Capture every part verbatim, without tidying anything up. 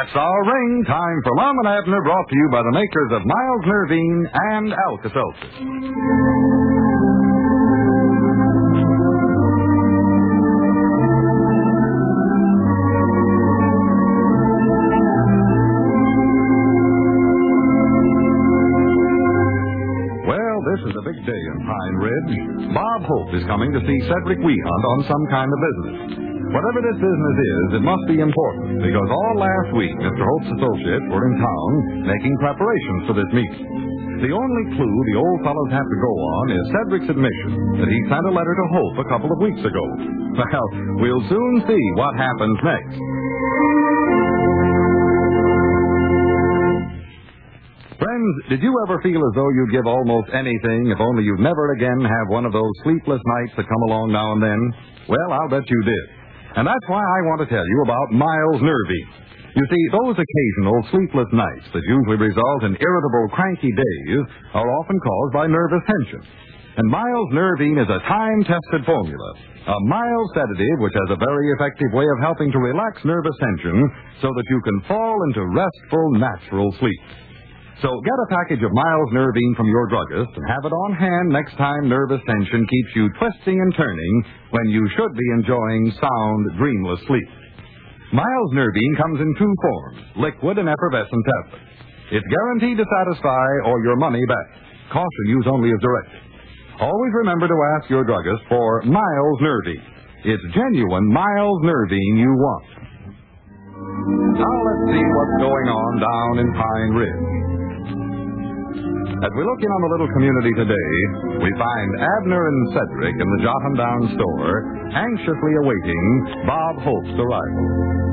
That's our ring. Time for Lum and Abner, brought to you by the makers of Miles Nervine and Alka-Seltzer. This is a big day in Pine Ridge. Bob Hope is coming to see Cedric Wehunt on some kind of business. Whatever this business is, it must be important, because all last week Mister Hope's associates were in town making preparations for this meeting. The only clue the old fellows have to go on is Cedric's admission that he sent a letter to Hope a couple of weeks ago. Well, we'll soon see what happens next. Friends, did you ever feel as though you'd give almost anything if only you'd never again have one of those sleepless nights that come along now and then? Well, I'll bet you did. And that's why I want to tell you about Miles Nervine. You see, those occasional sleepless nights that usually result in irritable, cranky days are often caused by nervous tension. And Miles Nervine is a time-tested formula, a mild sedative which has a very effective way of helping to relax nervous tension so that you can fall into restful, natural sleep. So get a package of Miles Nervine from your druggist and have it on hand next time nervous tension keeps you twisting and turning when you should be enjoying sound, dreamless sleep. Miles Nervine comes in two forms, liquid and effervescent tablets. It's guaranteed to satisfy or your money back. Caution, use only as directed. Always remember to ask your druggist for Miles Nervine. It's genuine Miles Nervine you want. Now let's see what's going on down in Pine Ridge. As we look in on the little community today, we find Abner and Cedric in the Jot 'em Down store, anxiously awaiting Bob Hope's arrival.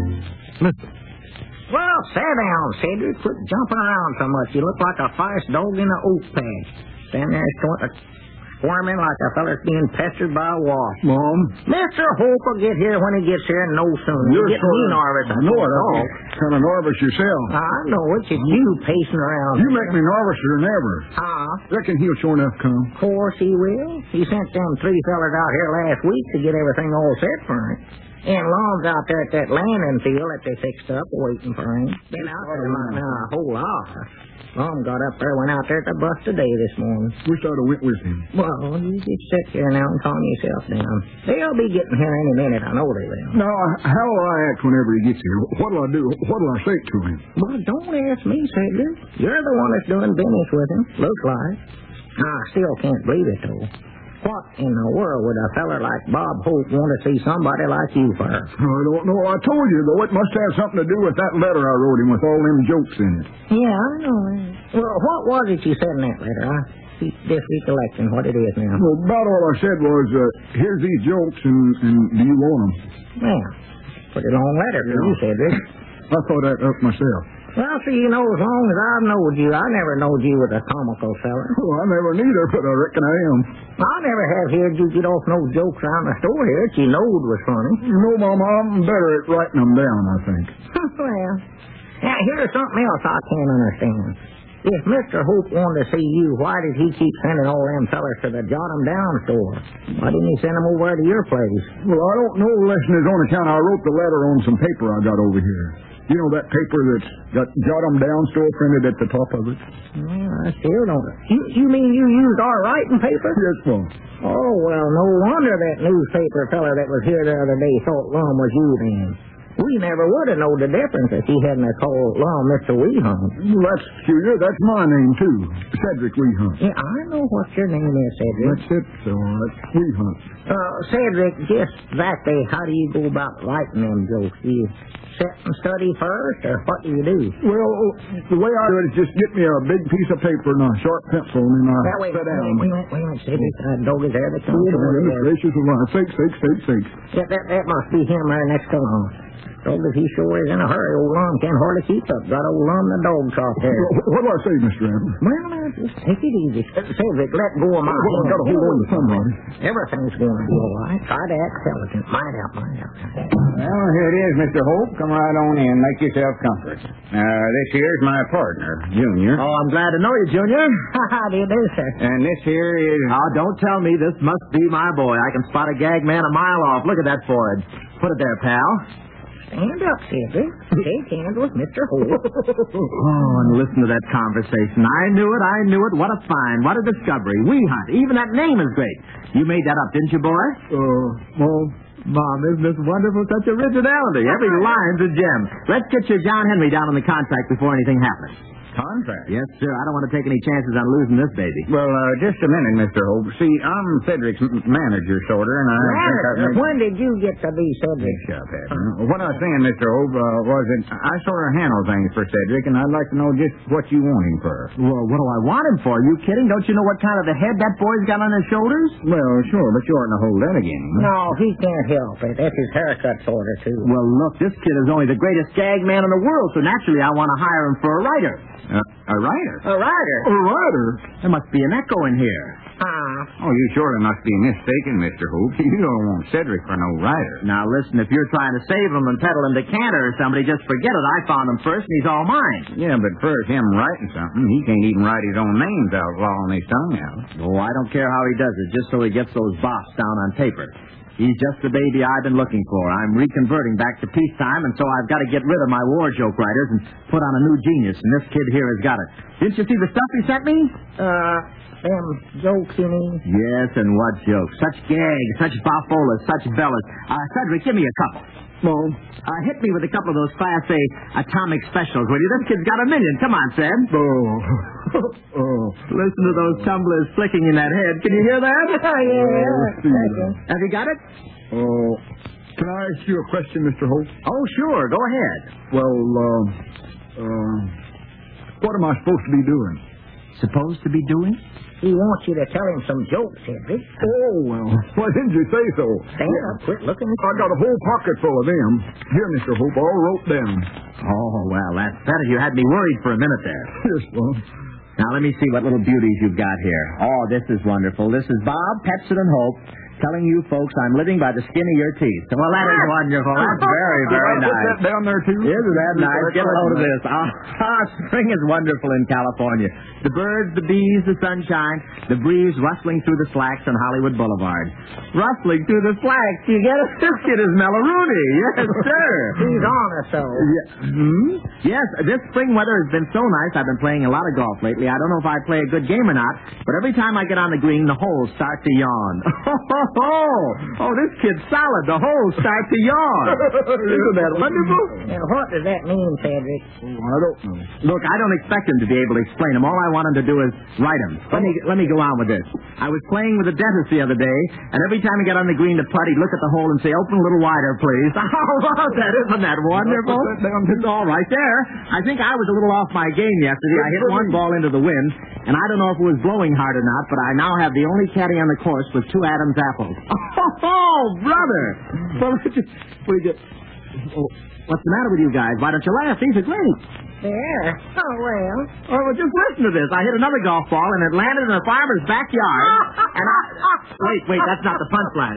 Listen. Well, sit down, Cedric. Quit jumping around so much. You look like a fast dog in an oak patch. Stand there sort of squirming like a feller's being pestered by a wasp. Mom? Mister Hope will get here when he gets here and no sooner. You're getting me nervous. I know it. I'm kind of nervous yourself. I know it. It's you pacing around. You make me nervouser than ever. Huh? Reckon he'll sure enough come. Of course he will. He sent them three fellers out here last week to get everything all set for him. And Long's out there at that landing field that they fixed up waiting for him. Been out there about now a whole hour. Long got up there, went out there at the bus today this morning. Wish I'd have went with him. Well, you just sit here now and calm yourself down. They'll be getting here any minute. I know they will. Now, how will I act whenever he gets here? What'll I do? What'll I say to him? Well, don't ask me, Cedric. You're the one that's doing business with him. Looks like. I still can't believe it, though. What in the world would a feller like Bob Hope want to see somebody like you for? I don't know. I told you, though, it must have something to do with that letter I wrote him with all them jokes in it. Yeah, I know. Well, what was it you said in that letter? I keep this recollecting what it is now. Well, about all I said was, uh, here's these jokes, and, and do you want them? Well, pretty long letter for you, Cedric. I thought that up myself. Well, see, you know, as long as I've knowed you, I never knowed you was a comical feller. Well, I never neither, but I reckon I am. I never have heard you get off no jokes around the store here that you knowed was funny. You know, Mama, I'm better at writing them down, I think. Well, now, here's something else I can't understand. If Mister Hope wanted to see you, why did he keep sending all them fellers to the Jot 'em Down store? Why didn't he send them over to your place? Well, I don't know unless it's on account I wrote the letter on some paper I got over here. You know that paper that's got Jot 'em Down store printed at the top of it? Well, I still don't. You, you mean you used our writing paper? Yes, Mom. Oh, well, no wonder that newspaper feller that was here the other day thought Lum was you then. We never would have known the difference if he hadn't called Lum Mister Wehunt. Well, that's peculiar. That's my name, too. Cedric Wehunt. Yeah, I know what your name is, Cedric. That's it, so that's Wehunt. Uh, Cedric, just exactly how do you go about writing them jokes? Do you sit and study first, or what do you do? Well, the way I do it is just get me a big piece of paper and a sharp pencil, and then I that way, sit down. Wait, wait, wait, wait, Cedric. Uh, dog is there. That comes Wait a minute, there. gracious alive. Sakes, sakes, sakes, sakes. Yeah, that, that must be him there next to Lum. Dog, if he sure is in a hurry, old Lum can't hardly keep up. Got old Lum the dog trough there. What do I say, Mister Adams? Well, now, just take it easy. Cedric, let go of my well, hand. I've got to hold on to something. Everything's going to be all right. Try to act intelligent. Mind out, mind out. Well, here it is, Mister Hope. Come right on in. Make yourself comfortable. Uh, this here's my partner, Junior. Oh, I'm glad to know you, Junior. How do you do, sir? And this here is... Oh, don't tell me this must be my boy. I can spot a gag man a mile off. Look at that forehead. Put it there, pal. Stand up, Cedric. Shake hands with Mister Holt. Oh, and listen to that conversation. I knew it, I knew it. What a find, what a discovery. Wee Hunt. Even that name is great. You made that up, didn't you, boy? Uh, well, Mom, isn't this wonderful? Such originality. Every line's a gem. Let's get your John Henry down on the contract before anything happens. Contract? Yes, sir. I don't want to take any chances on losing this baby. Well, uh, just a minute, Mister Hope. See, I'm Cedric's m- manager, sorter, and I think I've Manager, made... when did you get to be Cedric? Shut up, Abner. What I was saying, Mister Hope, uh, was that I sort of handle things for Cedric, and I'd like to know just what you want him for. Well, what do I want him for? Are you kidding? Don't you know what kind of a head that boy's got on his shoulders? Well, sure, but you oughtn't to hold that again. No, he can't help it. That's his haircut sorter, too. Well, look, this kid is only the greatest gag man in the world, so naturally I want to hire him for a writer. Uh, a writer? A rider? a rider? There must be an echo in here. Ah. Oh, you surely must be mistaken, Mister Hope. You don't want Cedric for no writer. Now, listen, if you're trying to save him and peddle him to Cantor or somebody, just forget it. I found him first, and he's all mine. Yeah, but first, him writing something, he can't even write his own names out lawing his tongue out. Oh, I don't care how he does it, just so he gets those bops down on paper. He's just the baby I've been looking for. I'm reconverting back to peacetime, and so I've got to get rid of my war joke writers and put on a new genius, and this kid here has got it. Didn't you see the stuff he sent me? Uh, them jokes, you mean? Yes, and what jokes? Such gags, such boffolas, such bellas. Uh, Cedric, give me a couple. Well, Uh, hit me with a couple of those Class A atomic specials, will you? This kid's got a million. Come on, Ced. oh, oh. Listen to those tumblers flicking in that head. Can you hear that? Oh, yeah. see. Have you got it? Oh, can I ask you a question, Mister Hope? Oh, sure. Go ahead. Well, uh, uh, what am I supposed to be doing? Supposed to be doing? He wants you to tell him some jokes, Cedric. Oh, well, why didn't you say so? Stand up, quit looking. I got a whole pocket full of them. Here, Mister Hope, all wrote down. Oh, well, that's better. You had me worried for a minute there. Yes, well. Now, let me see what little beauties you've got here. Oh, this is wonderful. This is Bob, Petson, and Hope telling you folks I'm living by the skin of your teeth. Well, that is wonderful. That's very, very Did I put nice. that down there, too? Isn't that nice? Get a load of this. Ah, ah, spring is wonderful in California. The birds, the bees, the sunshine, the breeze rustling through the slacks on Hollywood Boulevard. Rustling through the slacks. You get it? This kid is Mellaroonie. Yes, sir. He's on us, so. Yeah. Hmm? Yes, this spring weather has been so nice. I've been playing a lot of golf lately. I don't know if I play a good game or not, but every time I get on the green, the holes start to yawn. Oh, oh, this kid's solid. The holes start to yawn. Isn't that wonderful? And what does that mean, Cedric? Oh, I don't know. Look, I don't expect him to be able to explain them. All I want him to do is write them. Let me let me go on with this. I was playing with the dentist the other day, and every time he got on the green to putt, he'd look at the hole and say, "Open a little wider, please." Oh, that isn't that wonderful? Put that down, too. It's all right there. I think I was a little off my game yesterday. I hit one ball into the wind, and I don't know if it was blowing hard or not, but I now have the only caddy on the course with two Adam's apples. Oh, brother! Well, we just, oh, what's the matter with you guys? Why don't you laugh? These are great. Yeah. Oh, well. Oh, well, just listen to this. I hit another golf ball, and it landed in a farmer's backyard. And I... Wait, wait, that's not the punchline.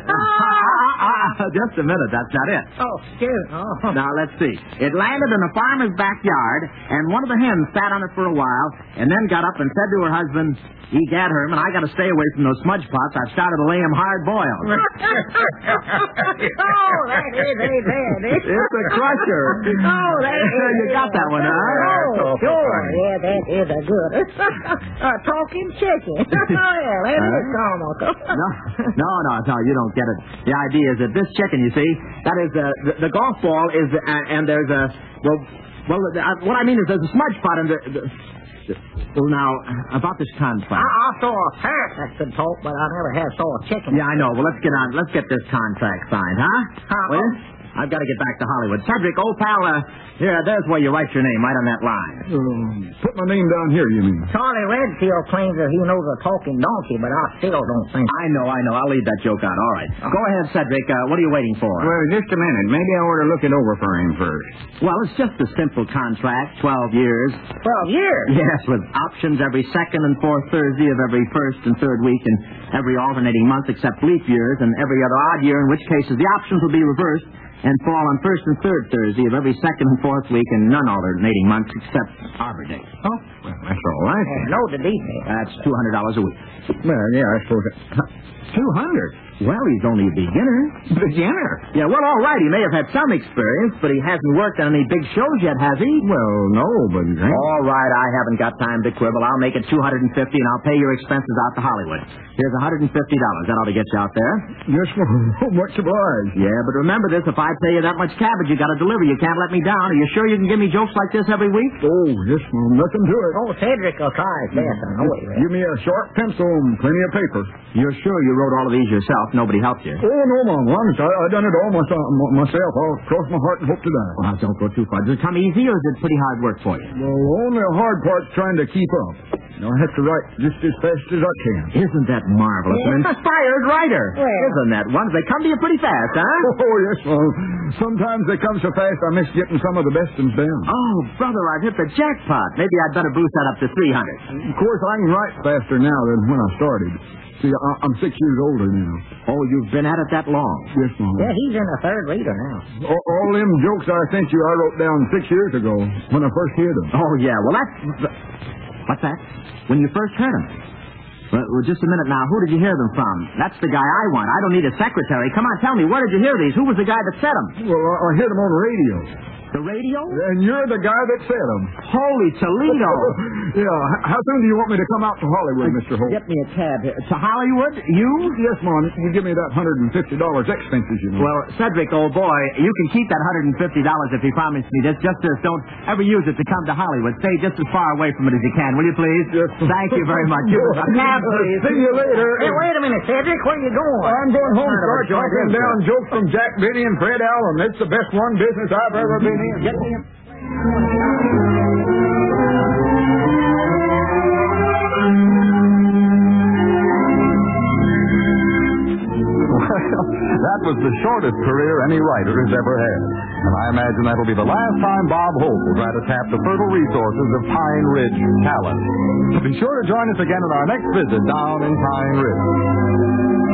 Just a minute, that's not it. Oh, excuse me. Oh. Now, let's see. It landed in a farmer's backyard, and one of the hens sat on it for a while, and then got up and said to her husband, "Egad, Herman, I got to stay away from those smudge pots. I've started to lay them hard boiled." Oh, that is a bad. It's a crusher. Oh, that is. You got that one, huh? Oh, sure. Yeah, that is a good. uh, talking chicken. Oh, yeah, that is comical. No, no, no, no, you don't get it. The idea is that this chicken, you see, that is, uh, the, the golf ball is, uh, and there's a, well, well, uh, what I mean is there's a smudge pot in the, the well, now, about this contract. I, I saw a parrot that could talk, but I never have saw a chicken. Yeah, I know. Well, let's get on, let's get this contract signed, huh? Huh? Well, I've got to get back to Hollywood. Cedric, old pal, uh, here, there's where you write your name, right on that line. Um, put my name down here, you mean? Charlie Redfield claims that he knows a talking donkey, but I still don't think. I know, I know. I'll leave that joke out. All right. Go ahead, Cedric. Uh, what are you waiting for? Well, just a minute. Maybe I ought to look it over for him first. Well, it's just a simple contract, twelve years. Twelve years? Yes, with options every second and fourth Thursday of every first and third week and every alternating month except leap years and every other odd year, in which cases the options will be reversed and fall on first and third Thursday of every second and fourth week and none alternating months except Arbor Day. Oh, well, That's all right. And load the detail. That's two hundred dollars a week. Well, yeah, I suppose it. Two hundred? Well, he's only a beginner. Beginner? Yeah, well, all right. He may have had some experience, but he hasn't worked on any big shows yet, has he? Well, no, but... All right, I haven't got time to quibble. I'll make it two hundred fifty dollars, and I'll pay your expenses out to Hollywood. Here's one hundred fifty dollars. That ought to get you out there. Yes, well, much obliged. Yeah, but remember this. If I pay you that much cabbage, you got to deliver. You can't let me down. Are you sure you can give me jokes like this every week? Oh, yes, well, nothing to it. Oh, Cedric will try his best. I know he will. Give me a sharp pencil and plenty of paper. You're sure you wrote all of these yourself? Nobody helped you? Oh, no, Mom. Honest, I, I done it all myself. myself. I'll cross my heart and hope to die. Well, don't go too far. Does it come easy, or is it pretty hard work for you? Well, only the hard part's trying to keep up. I have to write just as fast as I can. Isn't that marvelous? Yeah. An inspired writer. Well. Isn't that one? They come to you pretty fast, huh? Oh, yes, well, sometimes they come so fast I miss getting some of the best ones down. Oh, brother, I've hit the jackpot. Maybe I'd better boost that up to three hundred. Of course, I can write faster now than when I started. See, I, I'm six years older now. Oh, you've been at it that long? Yes, Mom. Yeah, he's in the third reader now. All, all them jokes I sent you, I wrote down six years ago when I first heard them. Oh, yeah. Well, that's... What's that? When you first heard them? Well, well, just a minute now. Who did you hear them from? That's the guy I want. I don't need a secretary. Come on, tell me, where did you hear these? Who was the guy that said them? Well, I, I heard them on the radio. The radio? And you're the guy that said them. Holy Toledo. Yeah, h- how soon do you want me to come out to Hollywood, Mister Holt? Get me a cab here. To Hollywood? You? Yes, Mom. You give me that one hundred fifty dollars expenses, you know. Well, Cedric, old boy, you can keep that one hundred fifty dollars if you promise me this. Just this, don't ever use it to come to Hollywood. Stay just as far away from it as you can, will you, please? Yes. Thank you very much. You- A cab, please. See you later. Hey, wait a minute, Cedric. Where you going? I'm going home to Start start a joint tracking venture. down jokes from Jack Benny and Fred Allen. It's the best one business I've ever been in. Get me a... That was the shortest career any writer has ever had. And I imagine that'll be the last time Bob Hope will try to tap the fertile resources of Pine Ridge talent. Be sure to join us again in our next visit down in Pine Ridge.